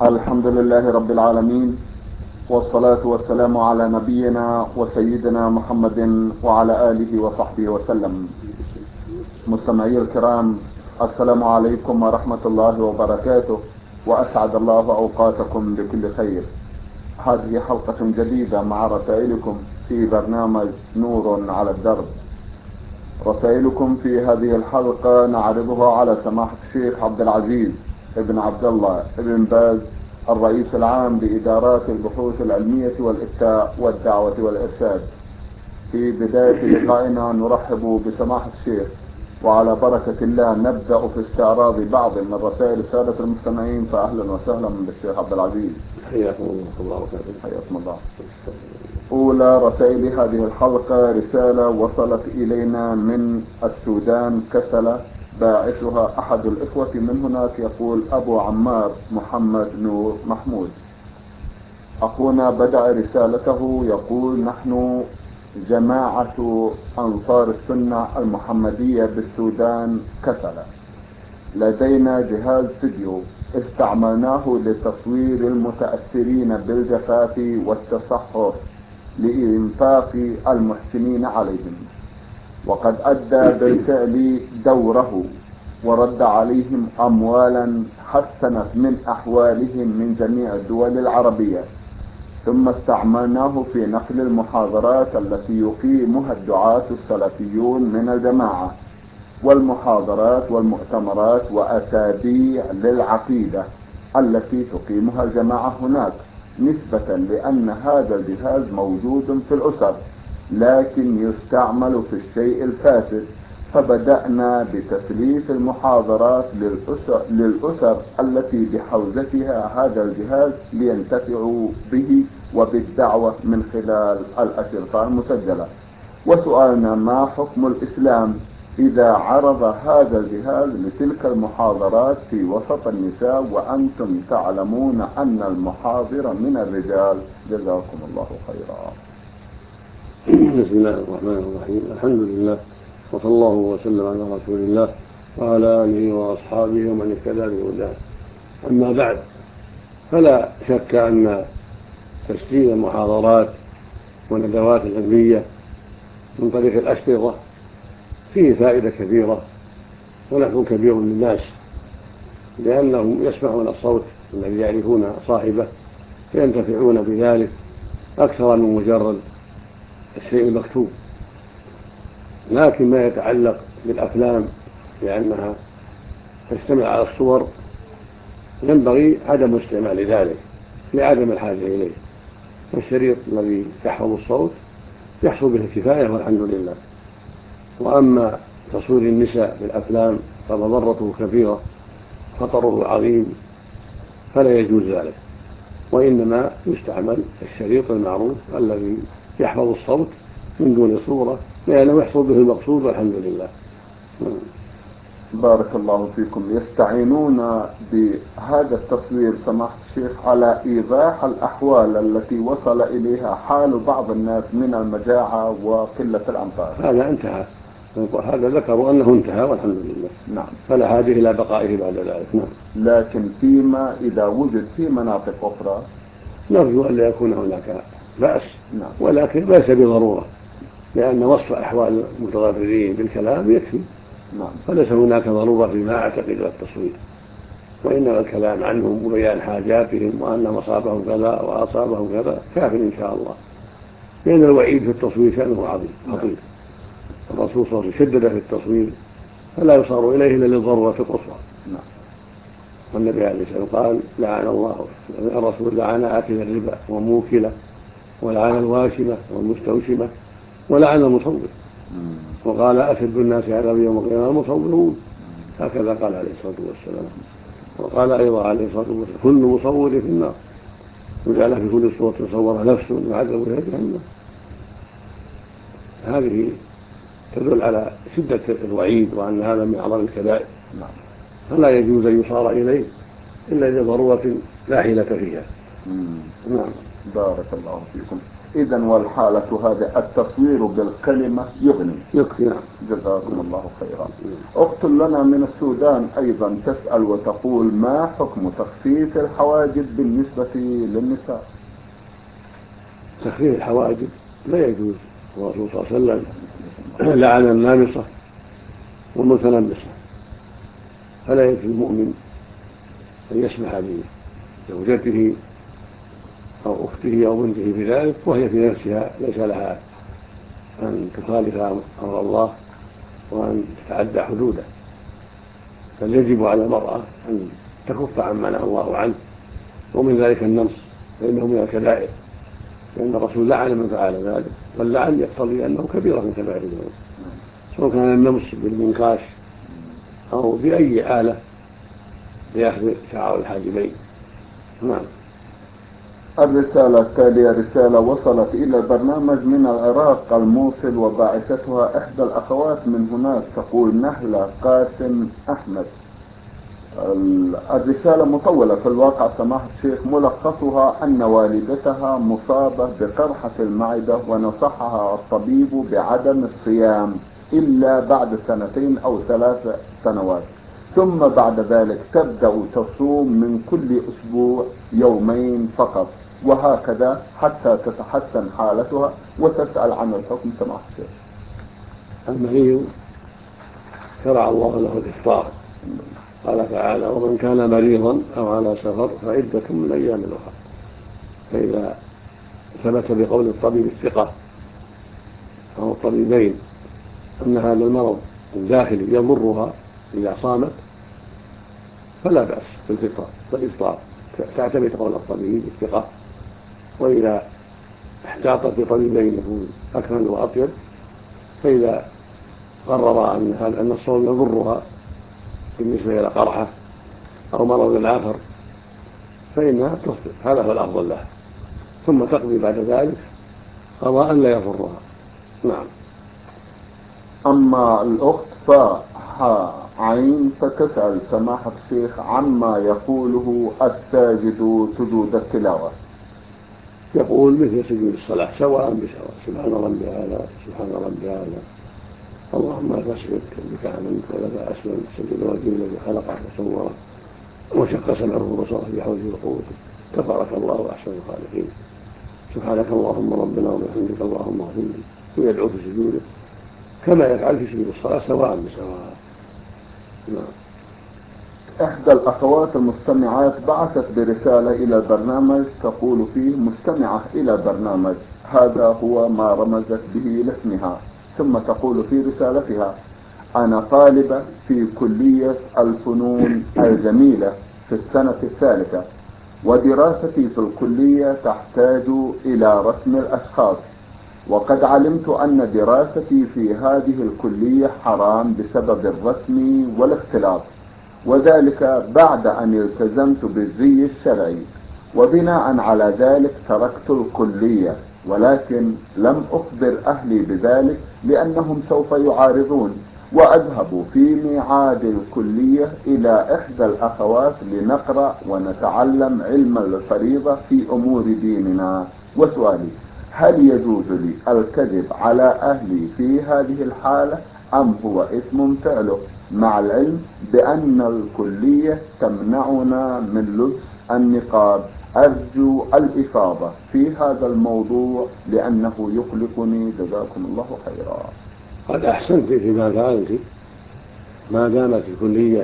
الحمد لله رب العالمين، والصلاة والسلام على نبينا وسيدنا محمد وعلى آله وصحبه وسلم. مستمعي الكرام، السلام عليكم ورحمة الله وبركاته، وأسعد الله أوقاتكم بكل خير. هذه حلقة جديدة مع رسائلكم في برنامج نور على الدرب. رسائلكم في هذه الحلقة نعرضها على سماحة الشيخ عبد العزيز ابن عبد الله ابن باز، الرئيس العام لإدارات البحوث العلمية والإفتاء والدعوة والإرشاد. في بداية لقائنا نرحب بسماحة الشيخ، وعلى بركة الله نبدأ في استعراض بعض من رسائل السادة المستمعين. فأهلا وسهلا بالشيخ عبد العزيز. حياكم الله وبركاته. حياكم الله. أولى رسائل هذه الحلقة رسالة وصلت إلينا من السودان كسلة، باعثها أحد الإخوة من هناك، يقول أبو عمار محمد نور محمود. أخونا بدأ رسالته يقول: نحن جماعة أنصار السنة المحمدية بالسودان كسلة، لدينا جهاز فيديو استعملناه لتصوير المتأثرين بالجفاف والتصحف لإنفاق المحسنين عليهم، وقد أدى بالفعل دوره ورد عليهم أموالا حسنت من أحوالهم من جميع الدول العربية. ثم استعملناه في نقل المحاضرات التي يقيمها الدعاة السلفيون من الجماعة، والمحاضرات والمؤتمرات وأسابيع للعقيدة التي تقيمها الجماعة هناك، نسبة لأن هذا الجهاز موجود في الأسر لكن يستعمل في الشيء الفاسد. فبدأنا بتسليف المحاضرات للأسر التي بحوزتها هذا الجهاز لينتفعوا به وبالدعوة من خلال الأشرطة المسجلة. وسؤالنا: ما حكم الإسلام إذا عرض هذا الجهاز لتلك المحاضرات في وسط النساء وأنتم تعلمون أن المحاضر من الرجال؟ جزاكم الله خيرا. بسم الله الرحمن الرحيم. الحمد لله، وصلى الله وسلم على رسول الله وعلى آله وأصحابه ومن اهتدى بهداه. أما بعد، فلا شك أن تسجيل المحاضرات والندوات العلمية من طريق الأشرطة فيه فائدة كثيرة ونفع كبير للناس، لأنهم يسمعون الصوت الذي يعرفون صاحبه فينتفعون بذلك أكثر من مجرد الشيء المكتوب. لكن ما يتعلق بالأفلام لأنها تشتمل على الصور ينبغي عدم استعمال ذلك لعدم الحاجة إليه، فالشريط الذي يحفظ الصوت يحصل به الكفاية والحمد لله. وأما تصوير النساء بالأفلام فمضرته كبيرة خطره عظيم، فلا يجوز ذلك، وإنما يستعمل الشريط المعروف الذي يحفظ الصوت من دون صورة، لأنه يحصل به المقصود والحمد لله. بارك الله فيكم. يستعينون بهذا التصوير سماحة الشيخ على إيضاح الأحوال التي وصل إليها حال بعض الناس من المجاعة وقلة الأمطار. هذا انتهى، هذا ذكروا أنه انتهى والحمد لله. نعم. فلا حاجة إلى بقائه بعد ذلك. نعم. لكن فيما إذا وجد في مناطق أخرى نرجو أن لا يكون هناك بأس. نعم. ولكن ليس بضرورة، لأن وصف أحوال المتضررين بالكلام يكفي. نعم. فليس هناك ضرورة فيما أعتقد التصوير، وإنما الكلام عنهم وبيان حاجاتهم وأنهم أصابهم كذا وأصابهم كذا كافٍ إن شاء الله، لأن الوعيد في التصوير شأنه عظيم خطير. الرسول صلى الله عليه وسلم شدد في التصوير فلا يصار إليه إلا للضرورة القصوى. والنبي عليه الصلاة والسلام قال: لعن الله الرسول لعن آكل الربا وموكله، ولعن الواشمة والمستوشمة، ولعن المصور، وقال: أشد الناس عذابا يوم القيامة المصورون. هكذا قال عليه الصلاة والسلام. وقال أيضا عليه الصلاة والسلام: كل مصور في النار، وجعل في كل صورة صورها نفس يعذب بها جهنم. هذه تدل على شدة الوعيد وأن هذا من أعظم الكبائر، فلا يجوز أن يصار إليه إلا لضرورة لا حيلة فيها. نعم. بارك الله فيكم. إذا والحالة هذه التصوير بالكلمة يغني. يكفي. نعم. جزاكم الله خيرا. أخت لنا من السودان أيضا تسأل وتقول: ما حكم تخفيف الحواجب بالنسبة للنساء؟ تخفيف الحواجب لا يجوز. الرسول صلى الله عليه وسلم لعن النامصة والمتنمصة، فلا يكفي المؤمن أن يسمح بزوجته أو أخته أو بنته بذلك وهي في نفسها ليس لها أن تخالف أمر الله وأن تتعدى حدوده، بل يجب على المرأة أن تكف عما نهى الله عنه، ومن ذلك النمص فإنه من الكبائر، لأن الرسول لعن من فعل ذلك، واللعن يقتضي أنه كبيرة من كبائر الذنوب، سواء كان النمص بالمنكاش أو بأي آلة لأخذ شعر الحاجبين. نعم. الرسالة التالية رسالة وصلت إلى البرنامج من العراق الموصل، وباعثتها إحدى الأخوات من هناك، تقول: نهلة قاسم أحمد. الرسالة مطولة في الواقع سماحة الشيخ، ملخصها أن والدتها مصابة بقرحة المعدة، ونصحها الطبيب بعدم الصيام إلا بعد 2 أو 3 سنوات، ثم بعد ذلك تبدأ تصوم من كل أسبوع 2 فقط، وهكذا حتى تتحسن حالتها، وتسأل عن الحكم سماحة الشيخ. المريض شرع الله له الإفطار، قال تعالى: ومن كان مريضا أو على سفر فعدة من أيام أخرى. فإذا ثبت بقول الطبيب الثقة أو الطبيبين أن هذا المرض الداخلي يضرها إذا صامت فلا بأس بالإفطار، تعتمد قول الطبيب الثقة. وإذا احتاطت بطبيبين يكون أكمل وأطيب، فإذا قرر أن الصوم يضرها بالنسبة إلى قرحة أو مرض آخر فإنها تفطر، هذا هو الأفضل لها، ثم تقضي بعد ذلك قضاء لا يضرها. نعم. أما الأخت عين فتسأل سماحة الشيخ عما يقوله الساجد سجود التلاوة. يقول مثل سجود الصلاة سواء بسواء: سبحان ربي هذا، سبحان ربي هذا، اللهم لك أسجد بك آمنت ولك أسلمت، سجد وجهي الذي خلقه وصوره وشق سمعه وبصره بحوله وقوته، تبارك الله أحسن الخالقين، سبحانك اللهم ربنا وبحمدك اللهم اغفر لي، ويدعو في سجوده كما يفعل في سجود الصلاة سواء بسواء. نعم. إحدى الأخوات المستمعات بعثت برسالة إلى البرنامج تقول فيه: مستمعة إلى البرنامج، هذا هو ما رمزت به لاسمها، ثم تقول في رسالتها: أنا طالبة في كلية الفنون الجميلة في السنة الثالثة، ودراستي في الكلية تحتاج إلى رسم الأشخاص، وقد علمت أن دراستي في هذه الكلية حرام بسبب الرسم والاختلاط، وذلك بعد أن التزمت بالزي الشرعي، وبناء على ذلك تركت الكلية، ولكن لم أخبر أهلي بذلك لأنهم سوف يعارضون، وأذهب في ميعاد الكلية إلى إحدى الأخوات لنقرأ ونتعلم علم الفريضة في أمور ديننا. وسؤالي: هل يجوز لي الكذب على أهلي في هذه الحالة، أم هو إثم فعله، مع العلم بأن الكلية تمنعنا من لبس النقاب؟ أرجو الإفاضة في هذا الموضوع لأنه يقلقني، جزاكم الله خيرا. قد أحسنت فيما فعلت، ما دامت الكلية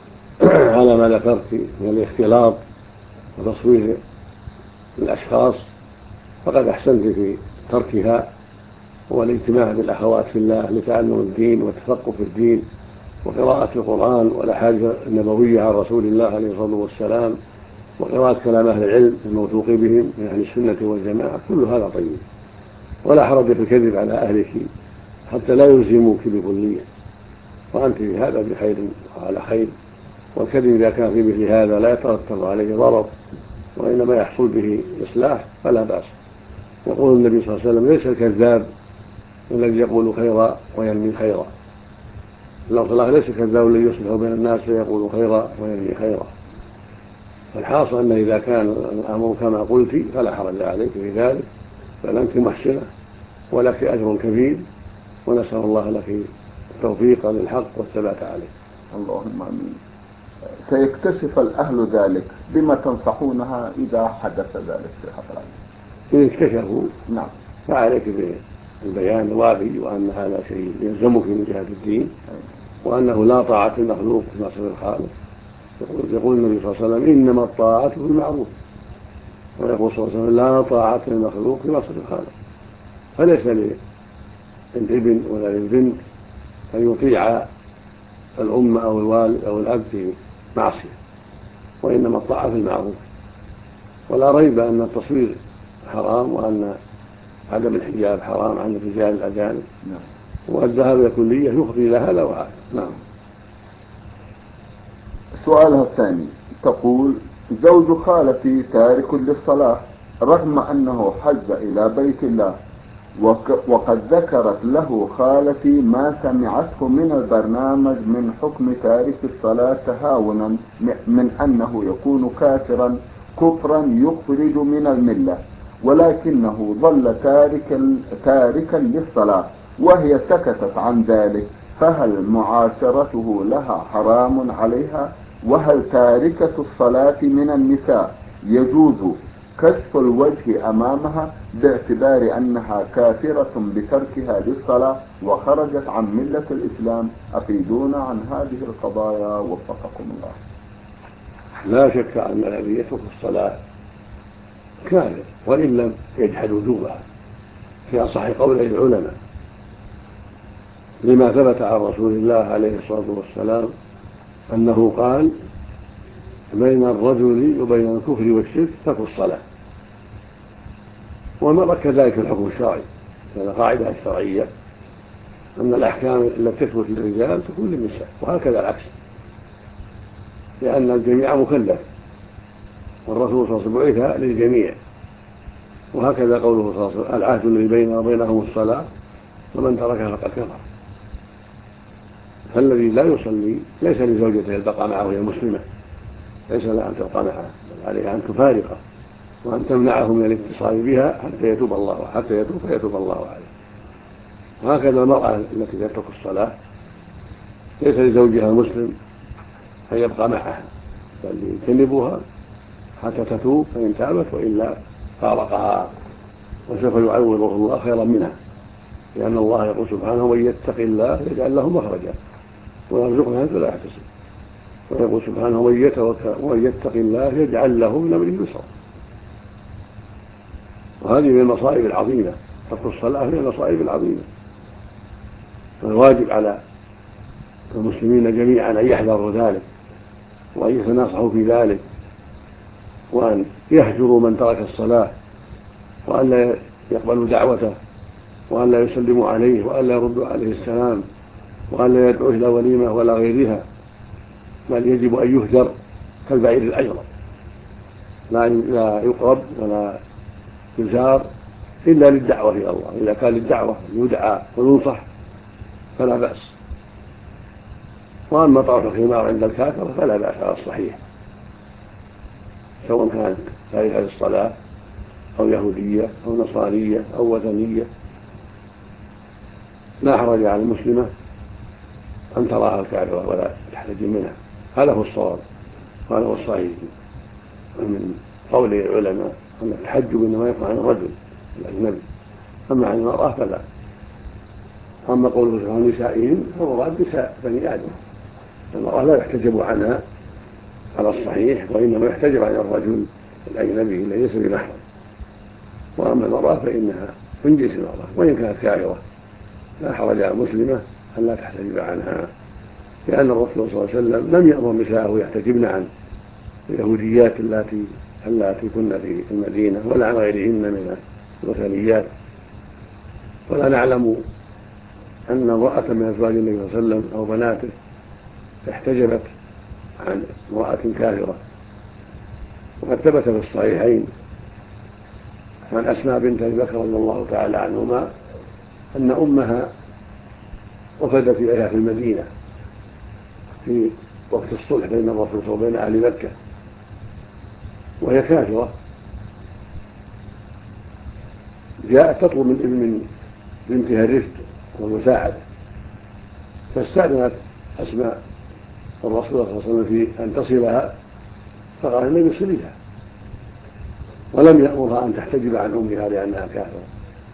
على ما ذكرت من الاختلاط وتصوير الأشخاص، فقد أحسنت في تركها والاجتماع بالأخوات في الله لتعلم الدين والتفقه في الدين وقراءة القرآن والأحاديث النبوية عن رسول الله عليه الصلاة والسلام، وقراءة كلام أهل العلم الموثوق بهم من أهل السنة والجماعة، كل هذا طيب، ولا حرج في الكذب على أهلك حتى لا يلزموك بكلية، وأنت في هذا بخير وعلى خير. والكذب إذا كان في مثل هذا لا يترتب عليه ضرر وإنما يحصل به إصلاح فلا بأس. يقول النبي صلى الله عليه وسلم: ليس الكذاب الذي يقول خيرا وينمي خيرا، الله ليس الكذاب الذي يصلح بين الناس فيقول خيرا وينمي خيرا. فالحاصل أن إذا كان الأمر كما قلت فلا حرج عليك في ذلك، بل أنت محسنة ولك أجر كبير، ونسأل الله لك التوفيق للحق والثبات عليه. اللهم آمين. سيكتشف الأهل ذلك، بما تنصحونها إذا حدث ذلك في حضرتك؟ إن اكتشفوا نعم. فعليك بالبيان الوافي، وأن هذا شيء يلزمك من جهة الدين، وأنه لا طاعة المخلوق في معصية الخالق. يقول النبي صلى الله عليه وسلم: إنما الطاعة في المعروف. ويقول صلى الله عليه وسلم: لا طاعة المخلوق في معصية الخالق. فليس للابن ولا للبنت أن يطيع الأم أو الوالد أو الأب في معصية، وإنما الطاعة في المعروف. ولا ريب أن التصوير حرام، وأن عدم الحجاب حرام عن الرجال الأجانب، والذهاب إلى الكلية يفضي إلى هذا وهذا. نعم. سؤالها الثاني تقول: زوج خالتي تارك للصلاة رغم أنه حج إلى بيت الله، وقد ذكرت له خالتي ما سمعته من البرنامج من حكم تارك الصلاة تهاونا من أنه يكون كافرا كفرا يخرج من الملة، ولكنه ظل تاركا للصلاة وهي سكتت عن ذلك، فهل معاشرته لها حرام عليها؟ وهل تاركة الصلاة من النساء يجوز كشف الوجه أمامها باعتبار أنها كافرة بتركها للصلاة وخرجت عن ملة الإسلام؟ أفيدونا عن هذه القضايا وفقكم الله. لا شك أن الذي يترك الصلاة كافر وإن لم يجحد وجوبها في أصح قولي العلماء، لما ثبت عن رسول الله عليه الصلاة والسلام أنه قال: بين الرجل وبين الكفر والشرك ترك الصلاة. ومر كذلك الحكم الشرعي، هذا قاعدة شرعية أن الأحكام التي تثبت للرجال تكون للنساء، وهكذا العكس، لأن الجميع مكلف، والرسول صلى الله عليه وسلم بعث للجميع. وهكذا قوله صلى الله عليه وسلم: العهد الذي بيننا وبينهم الصلاة ومن تركها فقد كفر. فالذي لا يصلي ليس لزوجته البقاء معه وهي مسلمة، ليس لها أن تبقى معها، بل عليها أن تفارقه وأن تمنعه من الاتصال بها حتى يتوب فيتوب الله عليه. وهكذا المرأة التي تترك الصلاة ليس لزوجها المسلم أن يبقى معها، بل يجنبها حتى تتوب، فإن تابت وإلا فارقها، وسوف يعوضه الله خيرا منها، لأن الله يقول سبحانه: ومن يتق الله يجعل له مخرجا ويرزقه من حيث لا يحتسب. ويقول سبحانه: ومن يتق الله يجعل له من أمره يسرا. وهذه من المصائب العظيمة، ترك الصلاة من المصائب العظيمة. فالواجب على المسلمين جميعا أن يحذروا ذلك، وأن يتناصحوا في ذلك، وأن يهجروا من ترك الصلاة، وأن لا يقبلوا دعوته، وأن لا يسلموا عليه، وأن لا يردوا عليه السلام، وأن لا يدعوه إلى وليمة ولا غيرها، بل يجب أن يهجر كالبعير الأجرب، لا يقرب ولا يزار إلا للدعوة إلى الله. إذا كان للدعوة يدعى وينصح فلا بأس، وأما طرف الخمار عند الكافر فلا بأس على الصحيح، سواء كانت تاركة للصلاة أو يهودية أو نصرانية أو وثنية، لا حرج على المسلمة أن تراها الكافرة ولا تحتجم منها. هذا هو الصواب وهذا هو الصحيح من قول العلماء أن التحجب إنما يقع عن الرجل الأجنبي، أما عن المرأة فلا. أما قوله عن نسائهم فمراد نساء بني آدم، المرأة لا يحتجب عنها على الصحيح، وإنما يحتجب عن الرجل الأجنبي الذي ليس بمحرم. وأما المرأة فإنها من جنس المرأة وإن كانت كافرة، لا حرج على المسلمة أن لا تحتجب عنها، لأن الرسول صلى الله عليه وسلم لم يأمر نساءه يحتجبن عن اليهوديات التي كن في المدينة، ولا عن غيرهن من الوثنيات. ولا نعلم أن امرأة من أزواج النبي صلى الله عليه وسلم أو بناته احتجبت عن امرأة كافرة. وقد ثبت في الصحيحين عن أسماء بنت أبي بكر رضي الله تعالى عنهما أن أمها وفدت إليها في المدينة في وقت الصلح بين الرسول وبين أهل مكة، وهي كافرة جاءت تطلب من بنتها الرفق والمساعدة، فاستأذنت أسماء الرسول صلى الله عليه وسلم في أن تصلها، فقال النبي صليها، ولم يأمرها أن تحتجب عن أمها لأنها كافرة.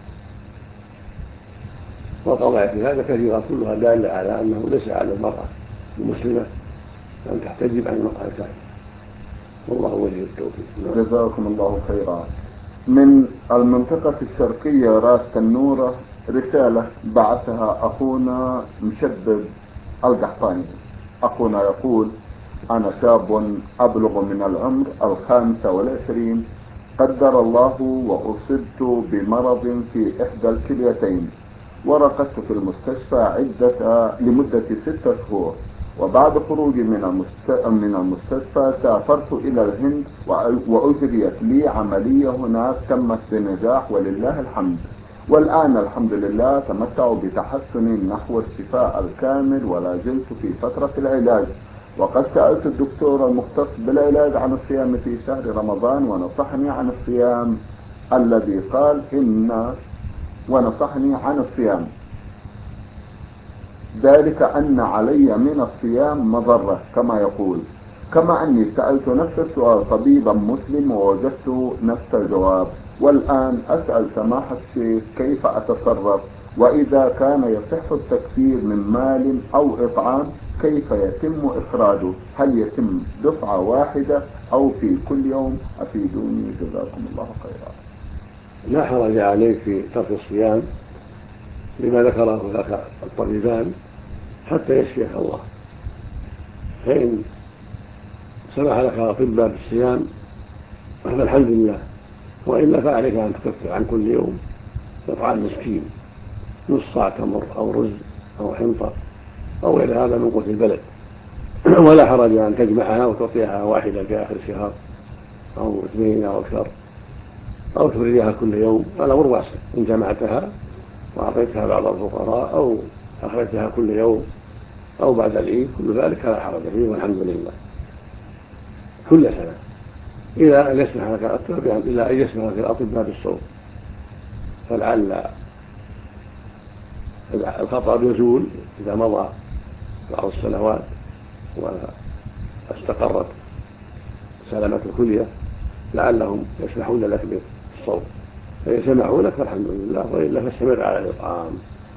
والقضايا في هذا كثيرة كلها دالة على أنه ليس على المرأة المسلمة أن تحتجب عن المرأة الكافرة، والله ولي التوفيق. جزاكم الله خيرا. من المنطقة الشرقية راس تنورة رسالة بعثها أخونا مشدد القحطاني. أخونا يقول: أنا شاب أبلغ من العمر 25، قدر الله وأصبت بمرض في إحدى الكليتين، ورقدت في المستشفى لمدة 6 شهور، وبعد خروجي من المستشفى سافرت إلى الهند وأجريت لي عملية هناك تمت بنجاح ولله الحمد، والآن الحمد لله تمتع بتحسن نحو الشفاء الكامل، ولا زلت في فترة العلاج. وقد سألت الدكتور المختص بالعلاج عن الصيام في شهر رمضان ونصحني عن الصيام ونصحني عن الصيام، ذلك أن علي من الصيام مضرة كما يقول، كما أني سألت نفس السؤال طبيبا مسلم ووجدت نفس الجواب، والآن أسأل سماحة الشيخ كيف أتصرف، وإذا كان يصح التكفير من مال أو إطعام كيف يتم إخراجه؟ هل يتم دفعة واحدة أو في كل يوم؟ أفيدوني جزاكم الله خيرا. لا حرج عليك في ترك الصيام لما ذكره لك الطبيبان حتى يشفيك الله، فإن سمح لك الأطباء بالصيام فالحمد لله، وإلا فعليك أن تكفر عن كل يوم إطعام مسكين نص صاع تمر أو رز أو حنطة أو غير هذا من قوت البلد، ولا حرج أن تجمعها وتعطيها واحدة في آخر الشهر أو 2 أو أكثر، أو تفردها كل يوم، الأمر واسع. إن جمعتها وأعطيتها بعض الفقراء أو أخرجتها كل يوم أو بعد العيد كل ذلك لا حرج فيه، والحمد لله. كل سنة إلى أن يسمح لك الأطباء بالصوم، فلعل الخطر يزول إذا مضى بعض السنوات واستقرت سلامة الكلية، لعلهم يسمحون لك بالصوم، فإن سمحوا لك فالحمد لله، وإلا فاستمر على الإطعام.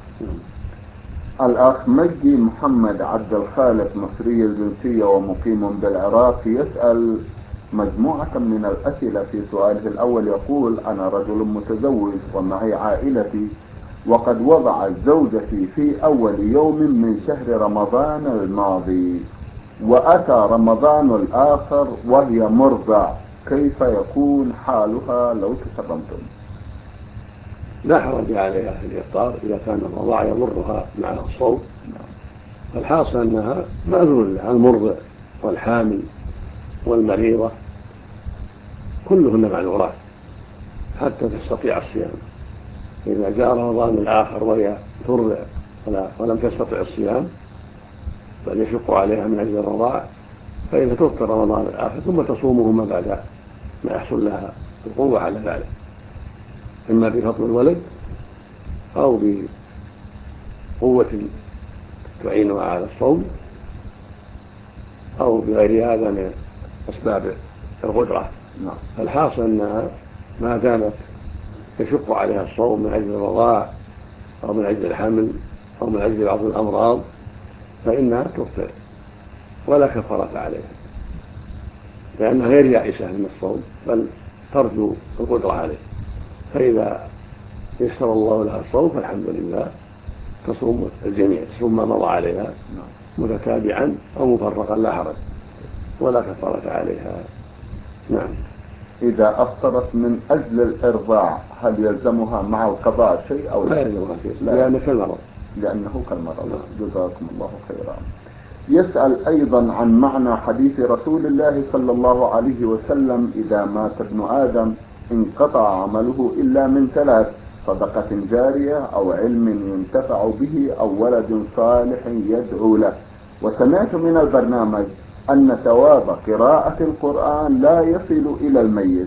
الأخ مجدي محمد عبد الخالق مصري الجنسية ومقيم بالعراق يسأل مجموعة من الأسئلة. في سؤاله الأول يقول: أنا رجل متزوج ومعي عائلتي، وقد وضعت زوجتي في أول يوم من شهر رمضان الماضي، وأتى رمضان الآخر وهي مرضع، كيف يكون حالها لو تكرمتم؟ لا حرج عليها في الإفطار إذا كان الرضاع يضرها مع الصوم، فالحاصل أنها مأذور لها، المرضع والحامل والمريضة كلهن معذورات حتى تستطيع الصيام. إذا جاء رمضان الآخر وهي ترضع ولم تستطع الصيام بل يشق عليها من أجل الرضاع، فإنها تفطر رمضان الآخر ثم تصومهما بعد ما يحصل لها القوة على ذلك، إما بفطر الولد أو بقوة تعينها على الصوم أو بغير هذا من أسباب القدرة. فالحاصل أنها ما دامت يشق عليها الصوم من أجل الرضاع أو من أجل الحمل أو من أجل بعض الأمراض فإنها تفطر ولا كفارة عليها، لأنها غير يائسة من الصوم بل ترجو القدرة عليه، فإذا يسر الله لها الصوم فالحمد لله تصوم الجميع، تصوم ما مضى عليها متتابعا أو مفرقا لا حرج ولا كفارة عليها. نعم. إذا أفطرت من أجل الإرضاع هل يلزمها مع القضاء شيء أو لا يلزمها شيء لأنه كالمرض. جزاكم الله خيرا. يسأل أيضا عن معنى حديث رسول الله صلى الله عليه وسلم: إذا مات ابن آدم انقطع عمله إلا من 3: صدقة جارية أو علم ينتفع به أو ولد صالح يدعو له. وسمعت من البرنامج أن ثواب قراءة القرآن لا يصل إلى الميت،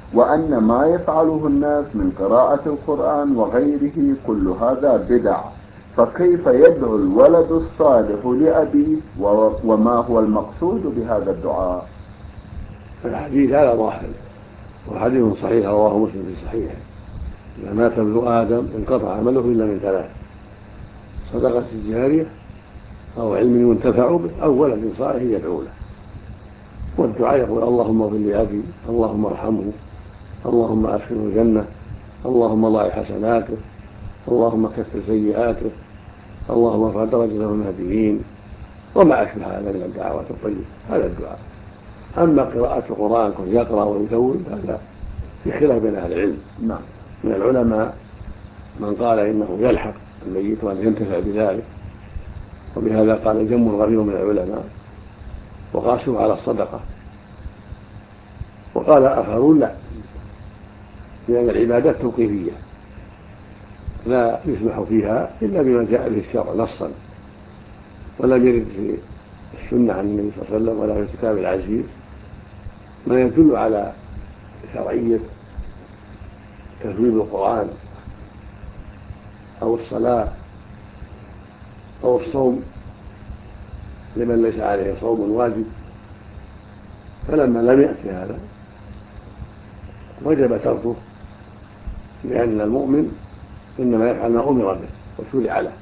وأن ما يفعله الناس من قراءة القرآن وغيره كل هذا بدع، فكيف يدعو الولد الصالح لأبيه وما هو المقصود بهذا الدعاء؟ الحديث هذا ظاهر، وحديث صحيح رواه مسلم في صحيحه: إذا مات ابن آدم انقطع عمله إلا من ثلاث: صدقة جارية، أو علم ينتفع به، أو ولد صالح يدعو له. والدعاء يقول: اللهم اغفر لأبي، اللهم ارحمه، اللهم أدخله الجنة، اللهم ضاعف حسناته، اللهم كفر سيئاته، اللهم ارفع درجته المهديين، وما أشبه هذا من الدعوات الطيبة. هذا الدعاء. أما قراءة القرآن كن يقرأ ويدون هذا في خلاف بين أهل العلم. نعم. من العلماء من قال إنه يلحق الميت وأن ينتفع بذلك، وبهذا قال جم غفير من العلماء، وقاسوا على الصدقة. وقال آخرون لا، لأن العبادات توقيفية لا يسمح فيها إلا بما جاء به الشرع نصا، ولم يرد في السنة عن النبي صلى الله عليه وسلم ولا في الكتاب العزيز ما يدل على شرعية تفويض القرآن أو الصلاة أو الصوم لمن ليس عليه صوم واجب. فلما لم يأتي هذا وجب تركه، لأن المؤمن إنما يفعل ما أمر به وشرع له.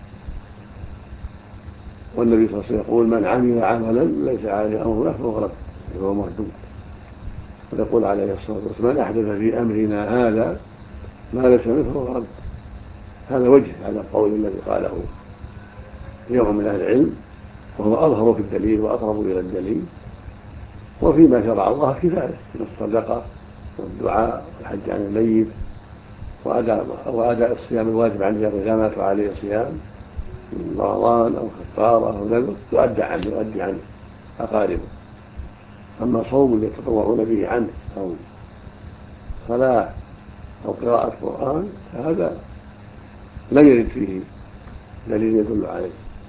والنبي صلى الله عليه وسلم يقول: من عمل عملا ليس عليه أمرنا فهو رد، فهو مردود. ويقول عليه الصلاة والسلام: من أحدث في أمرنا هذا ما ليس منه فهو رد. هذا وجه هذا القول الذي قاله يوم من أهل العلم، وهو أظهر في الدليل وأقرب إلى الدليل. وفيما شرع الله كفاية من الصدقة والدعاء والحج عن الميت وأداء الصيام الواجب عن إذا مات عليه صيام من رمضان أو كفارة أو نذر يؤدي عنه أقاربه. أما صوم يتطوعون به عنه أو صلاة أو قراءة قرآن فهذا لم يرد فيه دليل يدل عليه،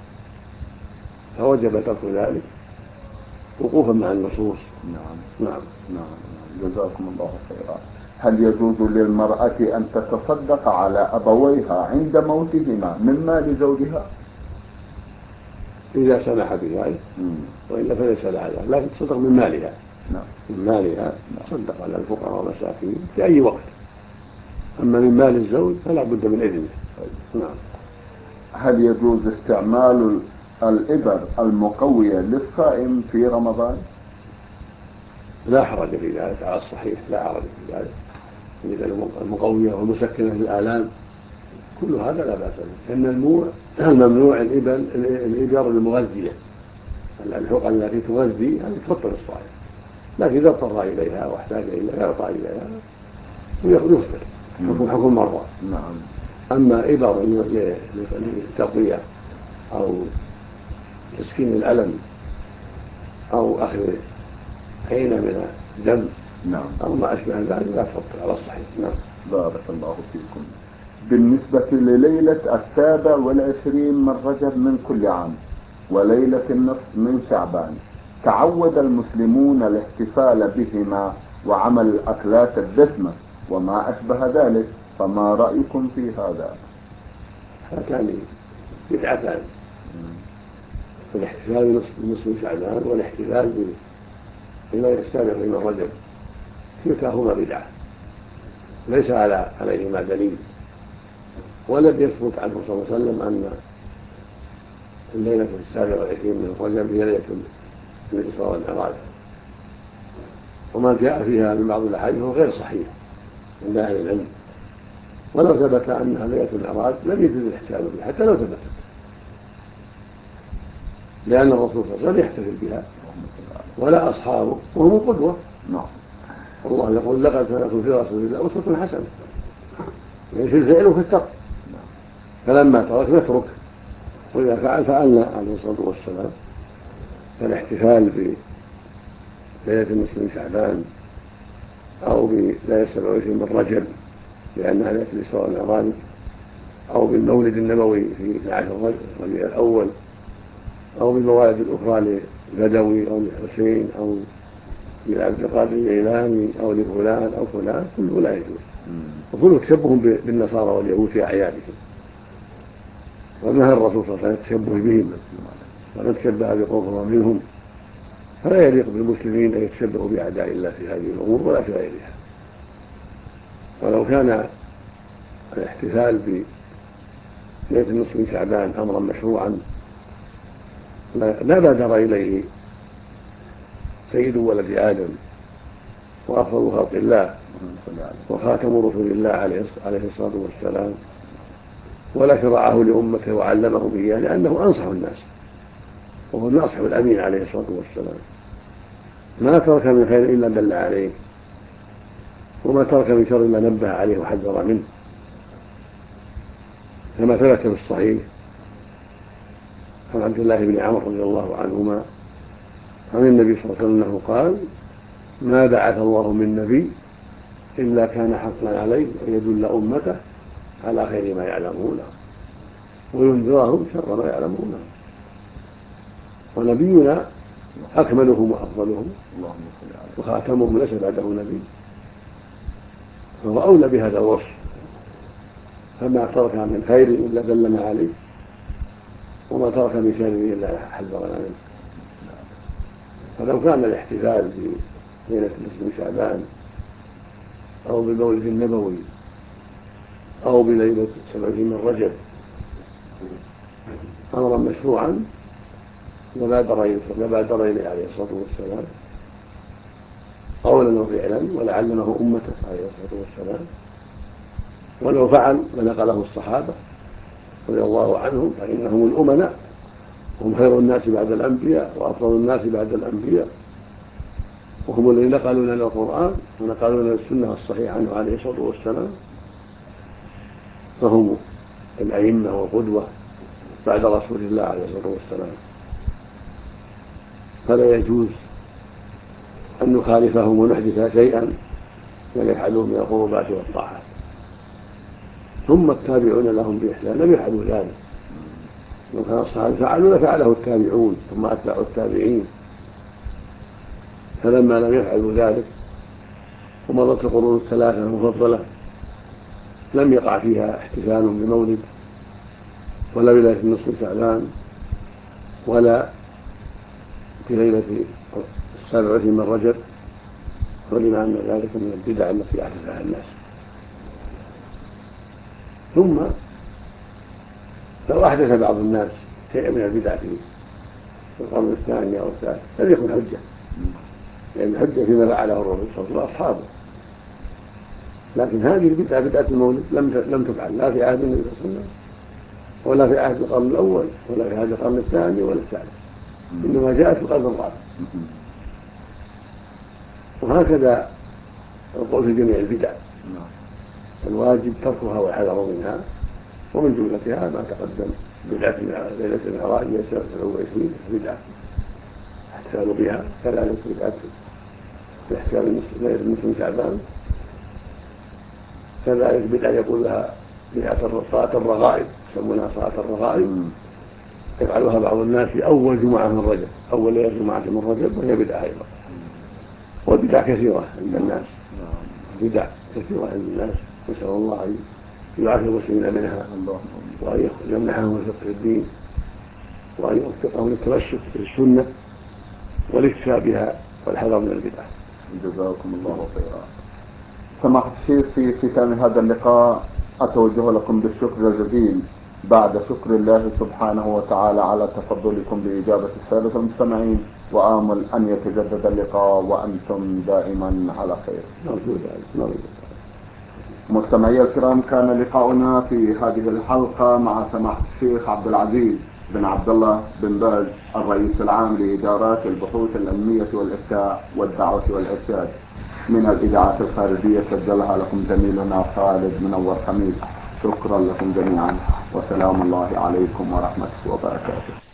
فوجب ترك ذلك وقوفا مع النصوص. نعم. جزاكم الله خيرا. هل يجوز للمرأة أن تتصدق على أبويها عند موتهما من مال زوجها؟ إذا سمح بذلك، وإلا فليس لها ذلك، لكن تصدق من مالها. من مالها تصدق على الفقراء والمساكين في أي وقت. أما من مال الزوج فلا بد من إذنه. نعم. هل يجوز استعمال الإبر المقوية للصائم في رمضان؟ لا حرج في ذلك، على الصحيح لا حرج في ذلك. الإبر المقوية والمسكنة للآلام كل هذا لا بأس به. إن الممنوع الإبر المغذية، الحقن التي تغذي هذه تفطر الصائم، لكن إذا اضطر إليها واحتاج إليها يعطى إليها ويفطر حكم المرضى. نعم. أما إبر للتقوية أو تسكين الألم أو أخذ حين من الدم أو ما أشبه ذلك لا تفطر على الصحيح. نعم. بارك الله فيكم. بالنسبة لليلة 27 من رجب من كل عام وليلة النصف من شعبان، تعود المسلمون الاحتفال بهما وعمل الأكلات الدسمة وما أشبه ذلك، فما رأيكم في هذا؟ هاتان بدعتان: الاحتفال بنصف شعبان والاحتفال بليلة 27 من رجب، كلتاهما بدعة ليس عليهما دليل، ولم يثبت عنه صلى الله عليه وسلم أن الليلة 27 من رجب هي ليلة الإسراء والمعراج، وما جاء فيها من بعض الأحاديث هو غير صحيح عند أهل العلم. ولو ثبت أنها ليلة المعراج لم يجوز الاحتفال بها حتى لو ثبتت، لأن الرسول صلى الله عليه وسلم يحتفل بها ولا أصحابه وهم قدوة. الله يقول: لقد كان لكم في رسول الله أسوة حسنة، يعني في الفعل وفي الترك. فلما ترك نترك، وإذا فعلنا عليه الصلاة والسلام. فالاحتفال بليلة النصف من شعبان أو بليلة 27 من رجب لأنها ليلة الإسراء والمعراج، أو بالمولد النبوي في 12 ربيع الأول، أو بالموالد الأخرى للبدوي أو للحسين أو لعبد القادر الجيلاني أو لفلان أو فلان كله لا يجوز، وكله تشبه بالنصارى واليهود في أعيادهم، ونهى الرسول صلى الله عليه وسلم التشبه بهم وأن يتشبه بقوم منهم، فلا يليق بالمسلمين أن يتشبهوا بأعداء الله في هذه الأمور ولا في غيرها. ولو كان الاحتفال بليلة النصف من شعبان أمرا مشروعا لا بادر إليه سيد ولد آدم وأفضل خلق الله وخاتم رسل الله عليه الصلاة والسلام، ولا شرعه لأمته وعلمهم إياه لأنه أنصح الناس وهو الناصح الأمين عليه الصلاة والسلام، ما ترك من خير إلا دل عليه، وما ترك من شر إلا نبه عليه وحذر منه، كما ثبت في الصحيح عن عبد الله بن عمرو رضي الله عنهما عن النبي صلى الله عليه وسلم أنه قال: ما بعث الله من نبي إلا كان حقا عليه أن يدل أمته على خير ما يعلمونه وينذرهم شر ما يعلمونه، ونبينا أكملهم وأفضلهم وخاتمهم ليس بعده نبي، فهو أولى بهذا الوصف، فما ترك من خير إلا دلنا عليه، وما ترك من شر إلا حذرنا منه. فلو كان الاحتفال بليلة نصف من شعبان أو بالمولد النبوي أو بليلة 27 من رجب أمرا مشروعا لبادر إليه عليه الصلاة والسلام قولا وفعلا ولعلمه أمته عليه الصلاة والسلام، ولو فعل لنقله الصحابة رضي الله عنهم، فإنهم الأمناء، هم خير الناس بعد الأنبياء وأفضل الناس بعد الأنبياء، وهم الذين نقلوا لنا القرآن ونقلوا لنا السنة الصحيحة عنه عليه الصلاة والسلام، فهم الأئمة والقدوة بعد رسول الله عليه الصلاة والسلام، فلا يجوز أن نخالفهم ونحدث شيئا لم يفعلوه من القربات والطاعات. ثم التابعون لهم بإحسان لم يفعلوا ذلك، لو كان الصحابة فعلوا لفعله التابعون ثم أتباع التابعين، فلما لم يفعلوا ذلك ومضت القرون الثلاثة المفضلة لم يقع فيها احتفال بمولد ولا بليلة النصف من شعبان ولا في ليلة 27 من رجب، ولما أن ذلك من البدع التي أحدثها الناس. ثم لو أحدث بعض الناس شيئا من البدع في القرن الثاني أو الثالث لم يكن حجة، لأن الحجة فيما فعله الرسول صلى الله عليه وسلم وأصحابه، لكن هذه البدعة بدعة المولد لم تفعل لا في عهد النبي صلى الله عليه وسلم ولا في عهد القرن الأول ولا في عهد القرن الثاني ولا الثالث، إنما جاءت في القرن الرابع. وهكذا القول في جميع البدع الواجب تركها والحذر منها، ومن جملتها ما تقدم بدعة ليلة المعراج 27 بدعة احتفال بها، كذلك بدعة احتفال ليلة النصف من شعبان، كذلك بدعة يقول لها بدعة صلاة الرغائب يسمونها صلاة الرغائب، يفعلها بعض الناس في أول جمعة من رجب، أول ليلة جمعة من رجب، وهي بدعة أيضا. والبدع كثيرة عند الناس، بدع كثيرة عند الناس، نسأل الله أن يعافي المسلمين منها وأن يمنحهم الفقه الدين وأن يوفقهم للتمسك بالسنة والاكتفاء بها والحذر من البدع. جزاكم الله خيرا. سماحة الشيخ، في ختام هذا اللقاء أتوجه لكم بالشكر الجزيل بعد شكر الله سبحانه وتعالى على تفضلكم بإجابة السادة المستمعين، وآمل أن يتجدد اللقاء وأنتم دائما على خير. مستمعي الكرام، كان لقاؤنا في هذه الحلقة مع سماحة الشيخ عبد العزيز بن عبد الله بن باز، الرئيس العام لإدارات البحوث العلمية والإفتاء والدعوة والإرشاد من الإذاعات الخارجية، سجلها لكم زميلنا خالد منور حميد. شكرا لكم جميعا، وسلام الله عليكم ورحمته وبركاته.